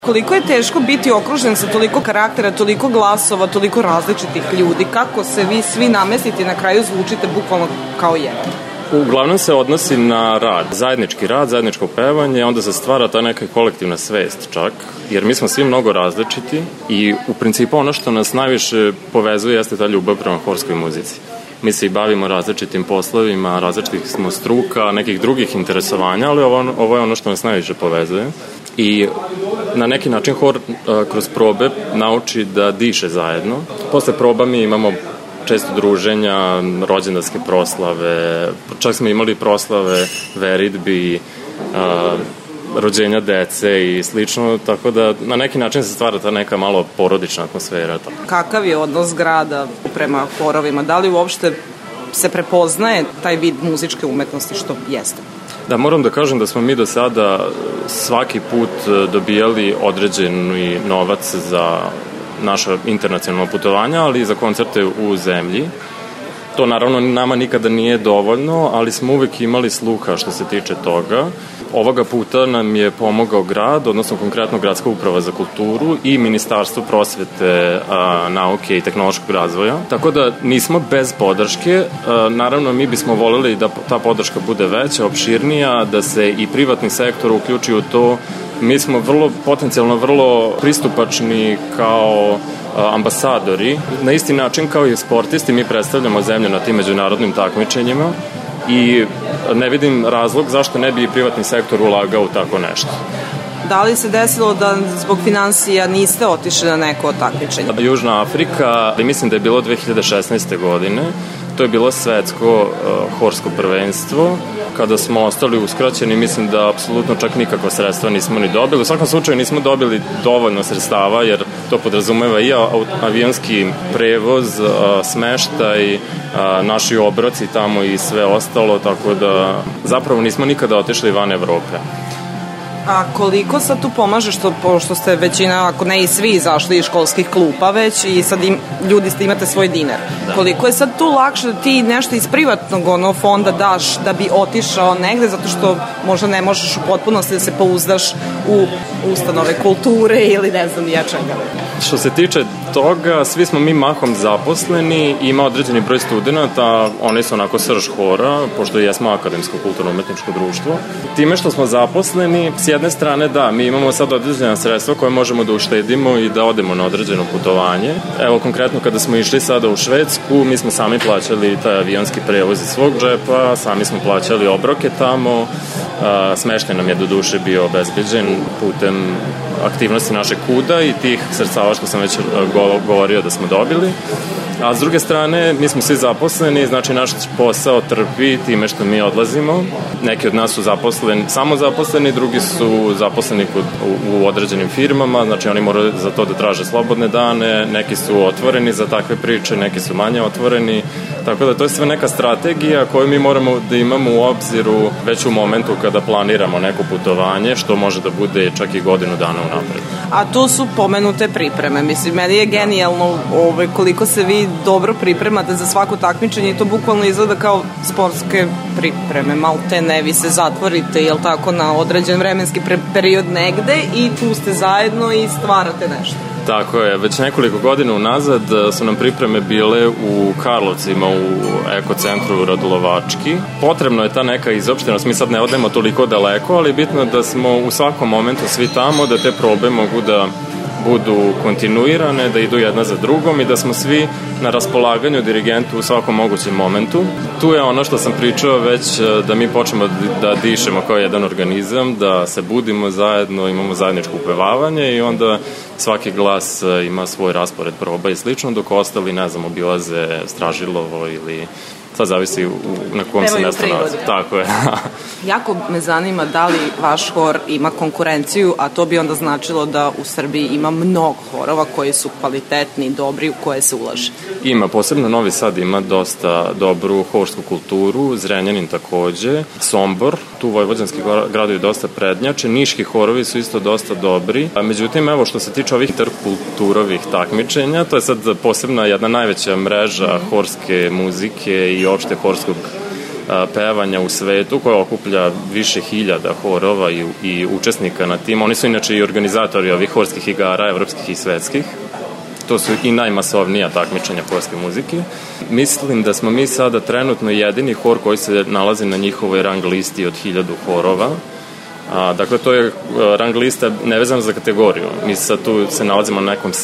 Koliko je teško biti okružen sa toliko karaktera, toliko glasova, toliko različitih ljudi? Kako se vi svi namestite i na kraju zvučite bukvalno kao jedan? Uglavnom se odnosi na rad, zajedničko pevanje, onda se stvara ta neka kolektivna svest čak, jer mi smo svi mnogo različiti i u principu ono što nas najviše povezuje jeste ta ljubav prema horskoj muzici. Mi se i bavimo različitim poslovima, različitih smo struka, nekih drugih interesovanja, ali ovo je ono što nas najviše povezuje. I na neki način hor kroz probe nauči da diše zajedno. Posle proba mi imamo često druženja, rođendanske proslave, čak smo imali proslave veridbi, rođenja dece i slično, tako da na neki način se stvara ta neka malo porodična atmosfera. Kakav je odnos grada prema horovima? Da li uopšte se prepoznaje taj vid muzičke umetnosti što jeste? Da, moram da kažem da smo mi do sada svaki put dobijali određeni novac za naša internacionalna putovanja, ali i za koncerte u zemlji. To naravno nama nikada nije dovoljno, ali smo uvek imali sluha što se tiče toga. Ovoga puta nam je pomogao grad, odnosno konkretno Gradska uprava za kulturu i Ministarstvo prosvete, nauke i tehnološkog razvoja. Tako da nismo bez podrške. Naravno, mi bismo voleli da ta podrška bude veća, opširnija, da se i privatni sektor uključi u to. Mi smo potencijalno vrlo pristupačni kao ambasadori. Na isti način kao i sportisti mi predstavljamo zemlju na tim međunarodnim takmičenjima i ne vidim razlog zašto ne bi i privatni sektor ulagao u tako nešto. Da li se desilo da zbog finansija niste otišli na neko od takmičenja? Južna Afrika, mislim da je bilo 2016. godine, to je bilo svetsko horsko prvenstvo. Kada smo ostali uskraćeni, mislim da apsolutno čak nikakva sredstva nismo ni dobili. U svakom slučaju nismo dobili dovoljno sredstava, jer to podrazumeva i avionski prevoz, smeštaj, naši obroci tamo i sve ostalo, tako da zapravo nismo nikada otišli van Evrope. A koliko sad tu pomaže pošto ste većina, ako ne i svi, izašli iz školskih klupa već i sad ljudi imate svoj dinar. Da. Koliko je sad tu lakše da ti nešto iz privatnog fonda daš da bi otišao negde, zato što možda ne možeš u potpunosti da se pouzdaš u ustanove kulture ili ne znam ja čega. Što se tiče toga, svi smo mi mahom zaposleni, ima određeni broj studenta, oni su onako srž hora, pošto jesmo akademsko kulturno-umetničko društvo. Time što smo zaposleni, s jedne strane da, mi imamo sad određena sredstva koje možemo da uštedimo i da odemo na određeno putovanje. Evo, konkretno kada smo išli sada u Švedsku, mi smo sami plaćali taj avionski prevoz iz svog džepa, sami smo plaćali obroke tamo, smeštaj nam je do duše bio obezbeđen putem aktivnosti našeg KUD-a i tih sredstava što sam već govorio da smo dobili. A s druge strane, mi smo svi zaposleni, znači naš posao trpi time što mi odlazimo. Neki od nas su samo zaposleni, drugi su zaposleni u određenim firmama, znači oni moraju za to da traže slobodne dane, neki su otvoreni za takve priče, neki su manje otvoreni, tako da to je sve neka strategija koju mi moramo da imamo u obziru već u momentu kada planiramo neko putovanje, što može da bude čak i godinu dana unapred. A tu su pomenute pripreme, mislim, meni je genijalno koliko se vi dobro pripremate za svako takmičenje i to bukvalno izgleda kao sportske pripreme, malte ne, vi se zatvorite, jel tako, na određen vremenski period negde i tu ste zajedno i stvarate nešto. Tako je, već nekoliko godina unazad su nam pripreme bile u Karlovcima, u ekocentru Radulovački. Potrebno je ta neka izopštenost, mi sad ne odemo toliko daleko, ali bitno je da smo u svakom momentu svi tamo, da te probe mogu da budu kontinuirane, da idu jedna za drugom i da smo svi na raspolaganju dirigentu u svakom mogućem momentu. Tu je ono što sam pričao već, da mi počnemo da dišemo kao jedan organizam, da se budimo zajedno, imamo zajedničko upevavanje i onda svaki glas ima svoj raspored proba i slično, dok ostali, ne znam, obilaze Stražilovo ili sad zavisi na kom se mjesto nalazi. Tako je. Jako me zanima da li vaš hor ima konkurenciju, a to bi onda značilo da u Srbiji ima mnogo horova koji su kvalitetni, dobri, u koje se ulaže. Ima, posebno Novi Sad ima dosta dobru horsku kulturu, Zrenjanin takođe, Sombor, tu vojvođanski gradovi dosta prednjače, niški horovi su isto dosta dobri, a međutim, evo, što se tiče ovih interkulturovih takmičenja, to je sad posebna jedna najveća mreža horske muzike i opšte horskog pevanja u svetu, koja okuplja više hiljada horova i učesnika na tim. Oni su inače i organizatori ovih horskih igara, evropskih i svetskih. To su i najmasovnija takmičenja horske muzike. Mislim da smo mi sada trenutno jedini hor koji se nalazi na njihovoj rang listi od 1000 horova. Dakle, to je rang lista nevezana za kategoriju. Mi sad tu se nalazimo na nekom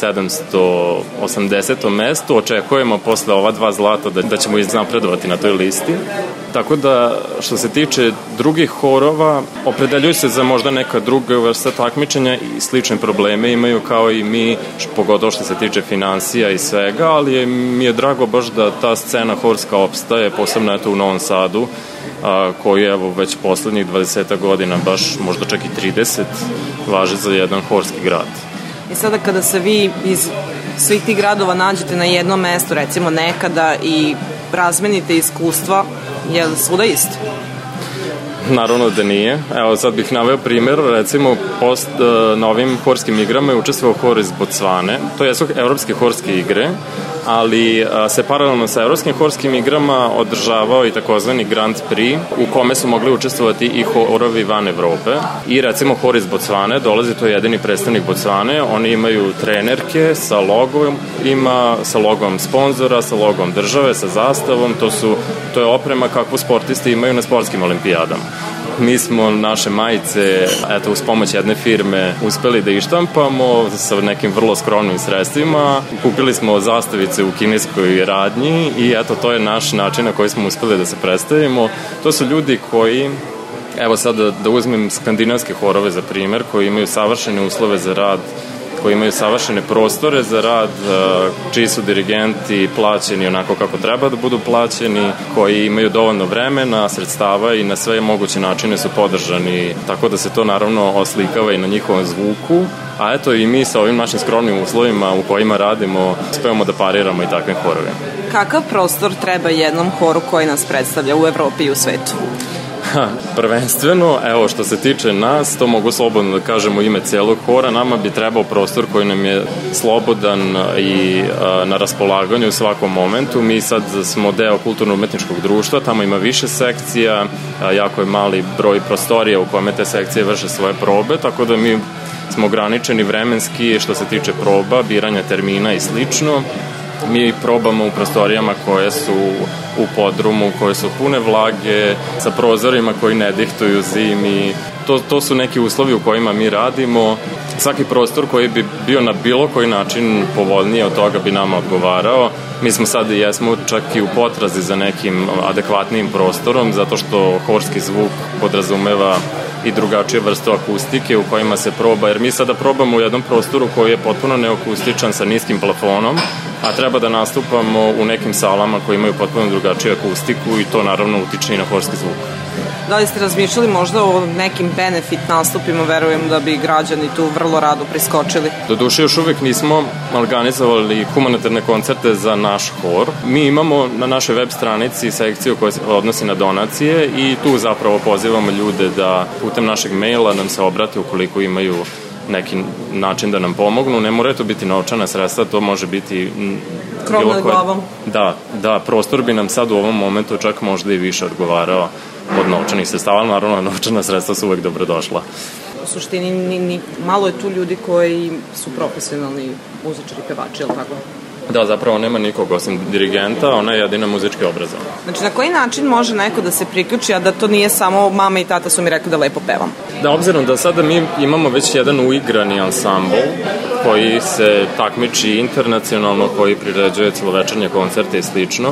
780. mestu. Očekujemo posle ova 2 zlata da ćemo iznapredovati na toj listi. Tako da, što se tiče drugih horova, opredeljuju se za možda neka druga vrsta takmičenja i slične probleme imaju kao i mi, pogotovo što se tiče finansija i svega, ali mi je drago baš da ta scena horska opstaje, posebno eto u Novom Sadu, koji evo već poslednjih 20 godina, baš možda čak i 30, važi za jedan horski grad. I sada kada se vi iz svih tih gradova nađete na jednom mestu, recimo nekada, i razmenite iskustva, je li svuda isto? Naravno da nije. Evo sad bih naveo primjer, recimo na ovim horskim igrama je učestvovao hor iz Bocvane. To jesu evropske horske igre, ali se paralelno sa evropskim horskim igrama održavao i takozvani Grand Prix, u kome su mogli učestvovati i horovi van Evrope. I recimo hor iz Bocvane dolazi, to je jedini predstavnik Bocvane, oni imaju trenerke sa logom, sa logom sponzora, sa logom države, sa zastavom, to je oprema kakvu sportisti imaju na sportskim olimpijadama. Mi smo naše majice, eto, uz pomoć jedne firme uspeli da ištampamo sa nekim vrlo skromnim sredstvima. Kupili smo zastavice u kineskoj radnji i eto, to je naš način na koji smo uspeli da se predstavimo. To su ljudi koji, evo sad da uzmem skandinavske horove za primer, koji imaju savršene uslove za rad, koji imaju savršene prostore za rad, čiji su dirigenti plaćeni onako kako treba da budu plaćeni, koji imaju dovoljno vremena, sredstava i na sve moguće načine su podržani, tako da se to naravno oslikava i na njihovom zvuku. A eto i mi sa ovim našim skromnim uslovima u kojima radimo, uspevamo da pariramo i takvim horovima. Kakav prostor treba jednom horu koji nas predstavlja u Evropi i u svetu? Prvenstveno, evo što se tiče nas, to mogu slobodno da kažem u ime cijelog hora, nama bi trebao prostor koji nam je slobodan i na raspolaganju u svakom momentu. Mi sad smo deo kulturno-umetničkog društva, tamo ima više sekcija, jako je mali broj prostorija u kome te sekcije vrše svoje probe, tako da mi smo ograničeni vremenski što se tiče proba, biranja termina i slično. Mi probamo u prostorijama koje su u podrumu, koje su pune vlage, sa prozorima koji ne dihtuju zimi. To su neki uslovi u kojima mi radimo. Svaki prostor koji bi bio na bilo koji način povoljnije od toga bi nama odgovarao. Mi smo sad i jesmo čak i u potrazi za nekim adekvatnim prostorom, zato što horski zvuk podrazumeva i drugačije vrste akustike u kojima se proba, jer mi sada probamo u jednom prostoru koji je potpuno neakustičan sa niskim plafonom, a treba da nastupamo u nekim salama koji imaju potpuno drugačiju akustiku i to naravno utiče i na horski zvuk. Da li ste razmišljali možda o nekim benefit nastupima, verujem da bi građani tu vrlo rado priskočili? Doduše još uvek nismo organizovali humanitarne koncerte za naš hor. Mi imamo na našoj web stranici sekciju koja se odnosi na donacije i tu zapravo pozivamo ljude da putem našeg maila nam se obrate ukoliko imaju neki način da nam pomognu. Ne mora to biti novčana sredstva, to može biti krov nad glavom. Da, prostor bi nam sad u ovom momentu čak možda i više odgovarao od novčanih sredstava, ali naravno novčana sredstva su uvek dobrodošla. U suštini malo je tu ljudi koji su profesionalni muzičari, pevači, ili tako? Da, zapravo nema nikog osim dirigenta, ona je jedina muzički obrazovana. Znači, na koji način može neko da se priključi, a da to nije samo mama i tata su mi rekli da lepo pevam? Da, obzirom da sada mi imamo već jedan uigrani ansambl koji se takmiči internacionalno, koji priređuje celovečernje koncerte i slično,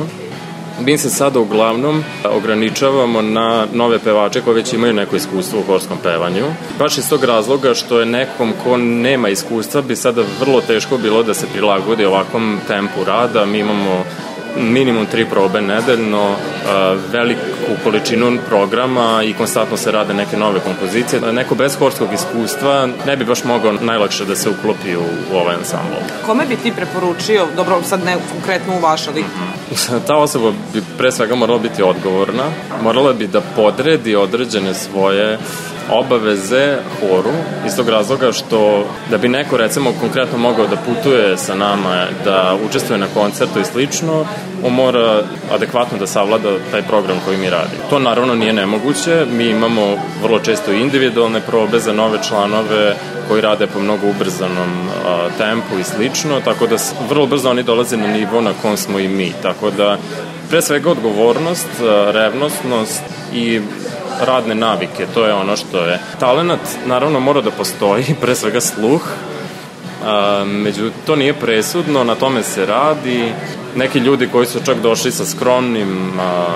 mi se sada uglavnom ograničavamo na nove pevače koji već imaju neko iskustvo u horskom pevanju. Baš iz tog razloga što je nekom ko nema iskustva bi sada vrlo teško bilo da se prilagodi ovakvom tempu rada. Mi imamo minimum 3 probe nedeljno, veliku količinu programa i konstantno se rade neke nove kompozicije. Neko bez horskog iskustva ne bi baš mogao najlakše da se uklopi u ovaj ansambl. Kome bi ti preporučio, dobro sad ne konkretno u vaš, ali... Ta osoba bi pre svega morala biti odgovorna, morala bi da podredi određene svoje obaveze horu iz tog razloga što da bi neko recimo konkretno mogao da putuje sa nama, da učestvuje na koncertu i slično, on mora adekvatno da savlada taj program koji mi radi. To naravno nije nemoguće, mi imamo vrlo često individualne probe za nove članove koji rade po mnogo ubrzanom tempu i slično, tako da vrlo brzo oni dolaze na nivo na kom smo i mi, tako da pre svega odgovornost, revnosnost i radne navike, to je ono što je. Talenat naravno mora da postoji, pre svega sluh, međutim to nije presudno, na tome se radi. Neki ljudi koji su čak došli sa skromnim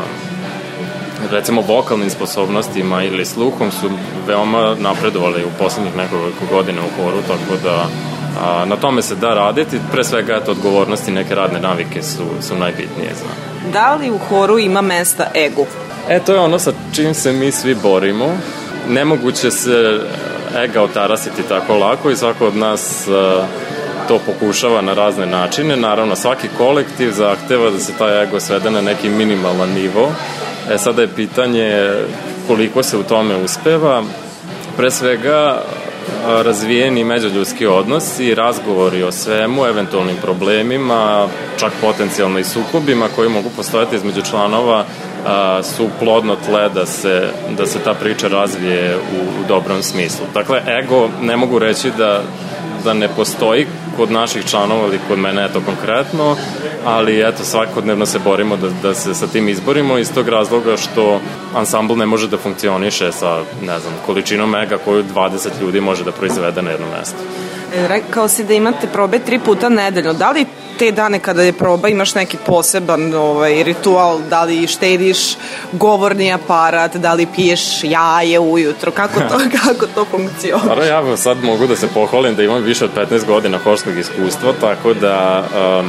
recimo vokalnim sposobnostima ili sluhom su veoma napredovali u poslednjih nekoliko godina u horu, tako da na tome se da raditi, pre svega odgovornosti, neke radne navike su najbitnije. Da li u horu ima mesta egu? To je ono sa čim se mi svi borimo. Nemoguće se ega otarasiti tako lako i svako od nas to pokušava na razne načine. Naravno, svaki kolektiv zahteva da se taj ego svede na neki minimalan nivo. Sada je pitanje koliko se u tome uspeva. Pre svega, razvijeni međuljudski odnosi, razgovori o svemu, eventualnim problemima, čak potencijalno i sukobima koji mogu postojati između članova, su plodno tle da se ta priča razvije u dobrom smislu. Dakle, ego ne mogu reći da ne postoji kod naših članova ili kod mene konkretno, ali svakodnevno se borimo da se sa tim izborimo iz tog razloga što ansambl ne može da funkcioniše sa, količinom ega koju 20 ljudi može da proizvede na jednom mestu. Rekao si da imate probe 3 puta nedeljno. Da li te dane kada je proba imaš neki poseban ritual, da li štediš govorni aparat, da li piješ jaje ujutro, kako to funkcioniše? Ja sad mogu da se pohvalim da imam više od 15 godina horskog iskustva, tako da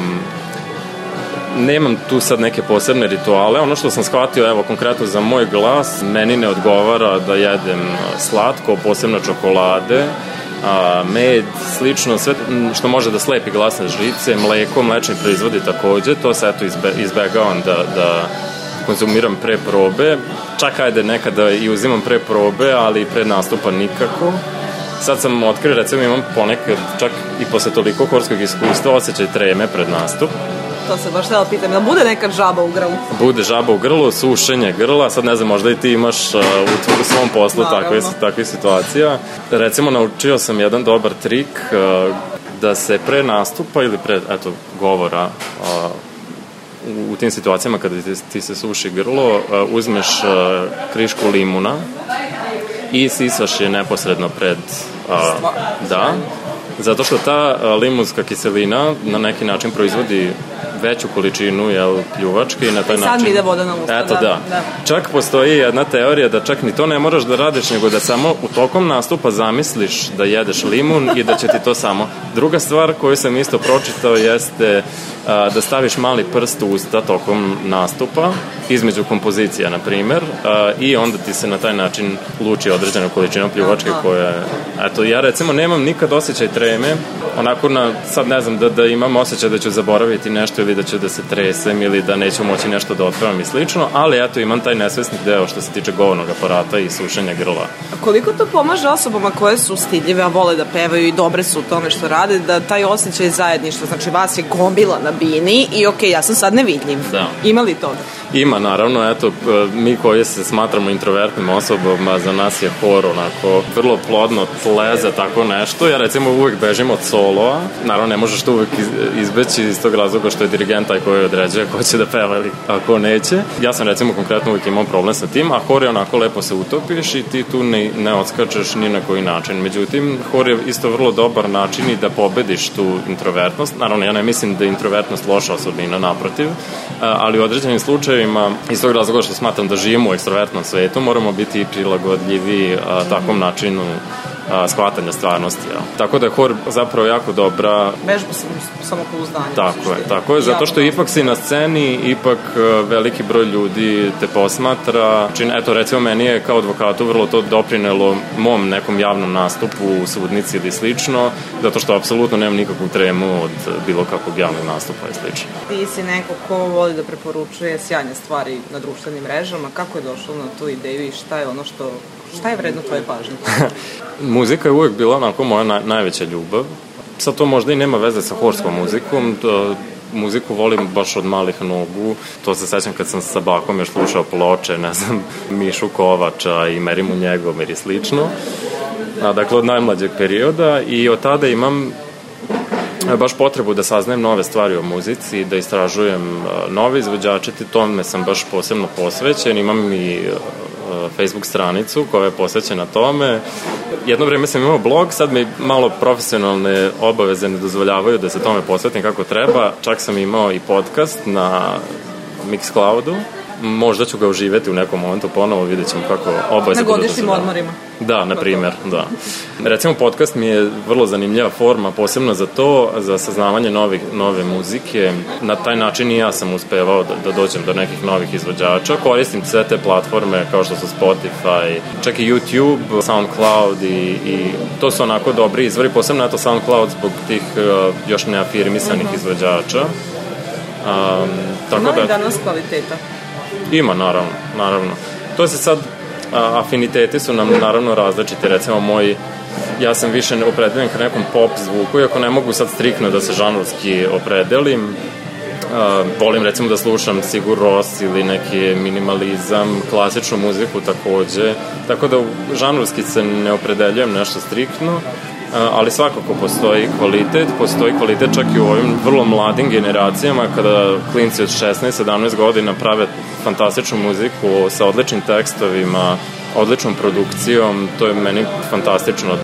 nemam tu sad neke posebne rituale. Ono što sam shvatio, konkretno za moj glas, meni ne odgovara da jedem slatko, posebno čokolade, med, slično, sve što može da slepi glasne žlice, mleko, mlečni proizvodi takođe, to se izbegavam da konzumiram pre probe, čak nekada i uzimam pre probe, ali pred nastupa nikako. Sad sam otkrio, recimo imam ponekad, čak i posle toliko horskog iskustva, osjećaj treme pred nastup. To se baš htjela pitam, da bude nekad žaba u grlu? Bude žaba u grlu, sušenje grla, sad ne znam, možda i ti imaš u svom poslu takvih situacija. Recimo, naučio sam jedan dobar trik da se pre nastupa ili pre, govora, u tim situacijama kada ti se suši grlo, uzmeš krišku limuna i sisaš je neposredno pred... Da, zato što ta limunska kiselina na neki način proizvodi veću količinu pljuvačke i na taj način... Sad mi ide voda na usta, da. Čak postoji jedna teorija da čak ni to ne moraš da radiš, nego da samo u tokom nastupa zamisliš da jedeš limun i da će ti to samo... Druga stvar koju sam isto pročitao jeste da staviš mali prst u usta tokom nastupa, između kompozicija, na primer, i onda ti se na taj način luči određena količina pljuvačke koja... ja recimo nemam nikad osjećaj treme, onako sad ne znam da imam osjećaj da ću zaboraviti nešto ili da ću da se tresem ili da neću moći nešto da otpevam i slično, ali imam taj nesvesni deo što se tiče govornog aparata i sušenja grla. A koliko to pomaže osobama koje su stidljive, a vole da pevaju i dobre su u tome što rade, da taj osjećaj zajedništva, znači vas je gomila na bini i ja sam sad nevidljiv. Da. Ima li toga? Ima, naravno, mi koji se smatramo introvertnim osobama, za nas je hor onako vrlo plodno tle za tako nešto. Ja recimo uvek bežim od soloa, naravno ne možeš to uvek izbeći iz tog razloga što je dirigent taj koji određuje ko će da peva ili ako neće. Ja sam recimo konkretno uvek imao problem sa tim, a hor je onako lepo se utopiš i ti tu ne odskačeš ni na koji način. Međutim, hor je isto vrlo dobar način i da pobediš tu introvertnost. Naravno, ja ne mislim da je introvertnost loša osobina, naprotiv, ali u određenim slučajevima, iz tog razloga što smatram da živimo u ekstrovertnom svetu, moramo biti prilagodljivi takvom načinu shvatanja stvarnosti. Tako da je hor zapravo jako dobra... Vežba samopouzdanja. Tako je, zato što ipak si na sceni, ipak veliki broj ljudi te posmatra. Recimo meni je kao advokatu vrlo to doprinelo mom nekom javnom nastupu u sudnici ili slično, zato što apsolutno nemam nikakvu tremu od bilo kakvog javnog nastupa i slično. Ti si neko ko voli da preporučuje sjajne stvari na društvenim mrežama. Kako je došlo na tu ideju i šta je ono što Šta je vredno tvoje pažnje? Muzika je uvek bila onako moja najveća ljubav. Sad to možda i nema veze sa horskom muzikom, muziku volim baš od malih nogu. To se sećam kad sam sa bakom još slušao ploče, ne znam, Mišu Kovača i Merimu Njegomir i slično. Dakle, od najmlađeg perioda i od tada imam baš potrebu da saznajem nove stvari o muzici, da istražujem nove izvođače, tome sam baš posebno posvećen. Imam i Facebook stranicu koja je posvećena tome. Jedno vreme sam imao blog, sad mi malo profesionalne obaveze ne dozvoljavaju da se tome posvetim kako treba. Čak sam imao i podcast na Mixcloudu. Možda ću ga uživeti u nekom momentu ponovo, vidjet ćemo kako obaveze budu dozvoljavaju. Na godišnjim odmorima. Da, na primer, da. Recimo, podcast mi je vrlo zanimljiva forma, posebno za to, za saznavanje nove muzike. Na taj način i ja sam uspevao da dođem do nekih novih izvođača. Koristim sve te platforme kao što su Spotify, čak i YouTube, SoundCloud i to su onako dobri izvori, posebno to SoundCloud zbog tih još neafirmisanih izvođača. Ima li danas kvaliteta? Ima, naravno. To se sad, afiniteti su nam naravno različiti, recimo ja sam više opredeljen ka nekom pop zvuku, iako ne mogu sad striktno da se žanrovski opredelim. Volim recimo da slušam Sigur Rós ili neki minimalizam, klasičnu muziku takođe, tako da žanrovski se ne opredeljujem nešto striktno, ali svakako postoji kvalitet čak i u ovim vrlo mladim generacijama kada klinci od 16-17 godina prave fantastičnu muziku sa odličnim tekstovima, odličnom produkcijom, to je meni fantastično.